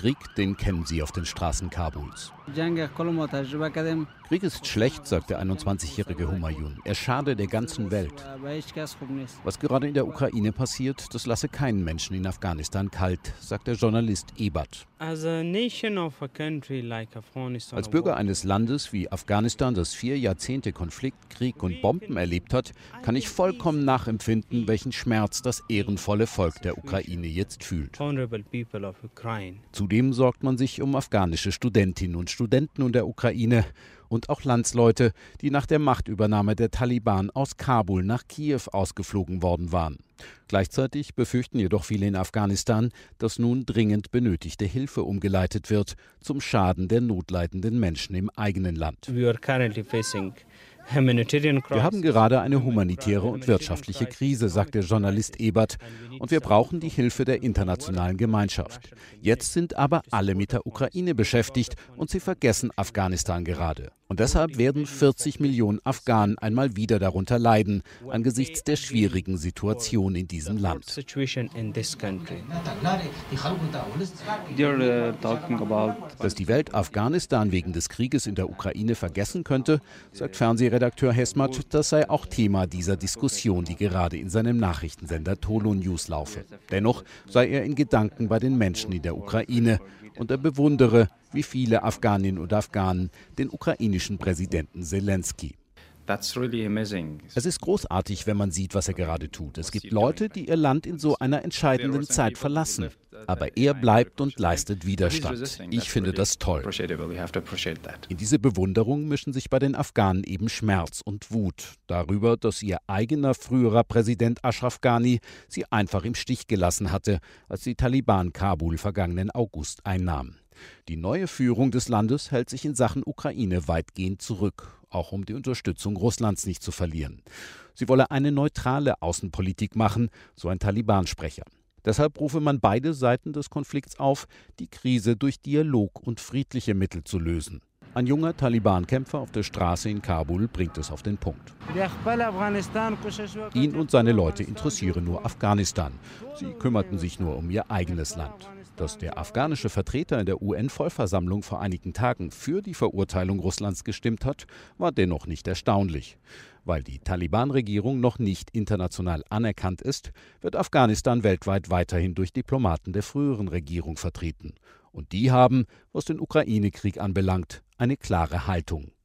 Krieg, den kennen sie auf den Straßen Kabuls. Krieg ist schlecht, sagt der 21-jährige Humayun. Er schade der ganzen Welt. Was gerade in der Ukraine passiert, das lasse keinen Menschen in Afghanistan kalt, sagt der Journalist Ebat. Als Bürger eines Landes wie Afghanistan, das 4 Jahrzehnte Konflikt, Krieg und Bomben erlebt hat, kann ich vollkommen nachempfinden, welchen Schmerz das ehrenvolle Volk der Ukraine jetzt fühlt. Zudem sorgt man sich um afghanische Studentinnen und Studenten in der Ukraine und auch Landsleute, die nach der Machtübernahme der Taliban aus Kabul nach Kiew ausgeflogen worden waren. Gleichzeitig befürchten jedoch viele in Afghanistan, dass nun dringend benötigte Hilfe umgeleitet wird, zum Schaden der notleidenden Menschen im eigenen Land. Wir haben gerade eine humanitäre und wirtschaftliche Krise, sagt der Journalist Ebat, und wir brauchen die Hilfe der internationalen Gemeinschaft. Jetzt sind aber alle mit der Ukraine beschäftigt und sie vergessen Afghanistan gerade. Und deshalb werden 40 Millionen Afghanen einmal wieder darunter leiden, angesichts der schwierigen Situation in diesem Land. Dass die Welt Afghanistan wegen des Krieges in der Ukraine vergessen könnte, sagt Fernsehredakteur Hesmat, das sei auch Thema dieser Diskussion, die gerade in seinem Nachrichtensender Tolo News laufe. Dennoch sei er in Gedanken bei den Menschen in der Ukraine und er bewundere, wie viele Afghaninnen und Afghanen, den ukrainischen Präsidenten Selensky. Es ist großartig, wenn man sieht, was er gerade tut. Es gibt Leute, die ihr Land in so einer entscheidenden Zeit verlassen. Aber er bleibt und leistet Widerstand. Ich finde das toll. In diese Bewunderung mischen sich bei den Afghanen eben Schmerz und Wut darüber, dass ihr eigener früherer Präsident Ashraf Ghani sie einfach im Stich gelassen hatte, als die Taliban Kabul vergangenen August einnahmen. Die neue Führung des Landes hält sich in Sachen Ukraine weitgehend zurück, auch um die Unterstützung Russlands nicht zu verlieren. Sie wolle eine neutrale Außenpolitik machen, so ein Taliban-Sprecher. Deshalb rufe man beide Seiten des Konflikts auf, die Krise durch Dialog und friedliche Mittel zu lösen. Ein junger Taliban-Kämpfer auf der Straße in Kabul bringt es auf den Punkt. Ihn und seine Leute interessiere nur Afghanistan. Sie kümmerten sich nur um ihr eigenes Land. Dass der afghanische Vertreter in der UN-Vollversammlung vor einigen Tagen für die Verurteilung Russlands gestimmt hat, war dennoch nicht erstaunlich. Weil die Taliban-Regierung noch nicht international anerkannt ist, wird Afghanistan weltweit weiterhin durch Diplomaten der früheren Regierung vertreten. Und die haben, was den Ukraine-Krieg anbelangt, eine klare Haltung.